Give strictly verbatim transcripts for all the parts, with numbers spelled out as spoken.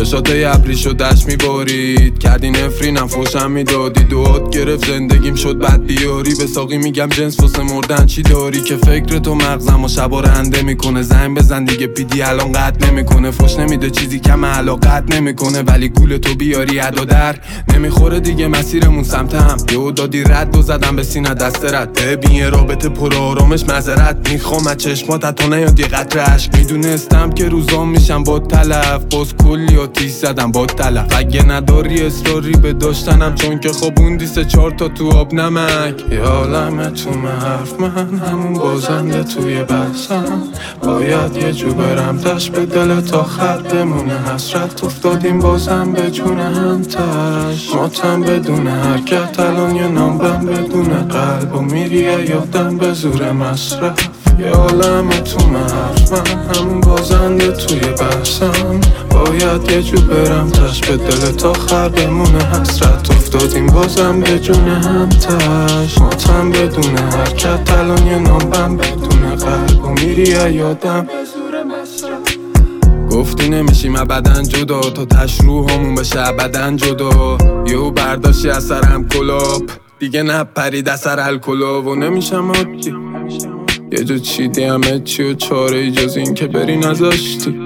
چشات ابریشو دشت میبارید، کردی نفرینم فوشم میدادی، دوات گرفت زندگیم شد بد بیاری. به ساقی میگم جنس واسه مردن چی داری، که فکر تو مغزم و شبا رنده میکنه. زنگ بزن دیگه پیدی الان قد نمیکنه، فوش نمیده چیزی کم علاقت نمیکنه، ولی گول تو بیاری ادا در نمیخوره دیگه مسیرمون سمت هم. یهو دادی رد و زدم به سینه دست رد، ببین رابطه پر آرامش معذرت میخوام از چشمات تا نیاد یه قطره عشق. میدونستم که روزام میشم با تلف، باز کلی آتیش زدم با تلف. اگه نداری اصراری به داشتنم، چون که خوابوندی سه چهار تا تو آب نمک. یالمه تو حرف من همون بازنده توی بحثم، باید یه جو برم تش به دل تا خط بمونه. حسرت افتادیم بازم به جون هم تش، ماتم بدون حرکت الان یه نامبم بدون قلب و میری یادم به زور مصرف. یه عالمه تو حرف من همون بازنده توی بحثم، باید یه جو برم تش به دل تا خر بمونه. حسرت افتادیم بازم به جون هم تش، ماتم بدون حرکت الان یه نامبم بدون قلب و میری یادم به زور مصرف. گفتی نمیشیم ابداً جدا، تا تش روحمون بشه ابداً جدا. یهو برداشتی از سرم کلاب، دیگه نپرید از سر الکلا و نمیشم عادی. یه جو چیدی همه چی و چاره ای جز این که بری نذاشتی.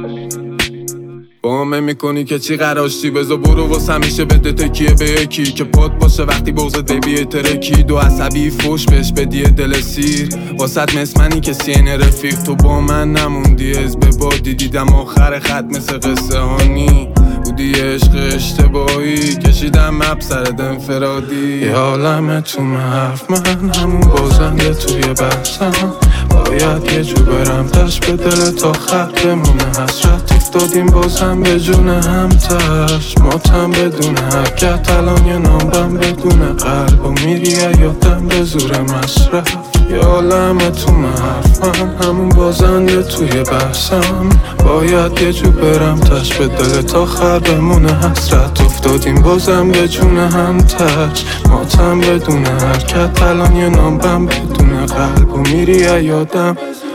با همه میکنی که چی قراشتی، بزا برو واسه همیشه بده تکیه به یکی که پاد باشه وقتی بغزت بیبیه ترکی. دو عصبی فوش بهش بدیه دل سیر، واسه مسمنی که سینه رفیق. تو با من نموندی از به بادی، دیدم آخر خط مثل قصه هانی بودی. عشق اشتباهی کشیدم مبسرد انفرادی. یه عالمه تو حرف من همون بازنده توی بحثم، باید یه جو برم تش به دل تا خط بمونه. حسرت افتادیم بازم به جون هم تش، ماتم بدون حرکت الان یه نامبم بدون قلب و میری یادم به زور مصرف. یه عالمه تو حرف من همون بازنده توی بحثم، باید یه جو برم تش به دل تا خر بمونه. حسرت افتادیم بازم به جون هم تش، ماتم بدون حرکت الان یه نامبم بدون قلب و میری یادم.